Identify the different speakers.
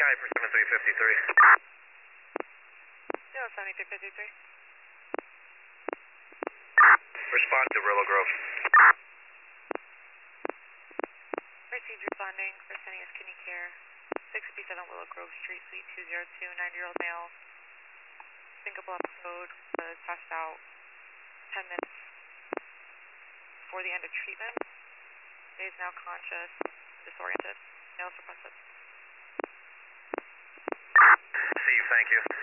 Speaker 1: Sky for 7353.
Speaker 2: 7353.
Speaker 1: Respond to Willow Grove.
Speaker 2: Received responding for Phineas Kidney Care. 657 Willow Grove Street, Suite 202, 90-year-old male. Syncopal episode was passed out 10 minutes before the end of treatment. He is now conscious, disoriented. Nails requested.
Speaker 1: See you, thank you.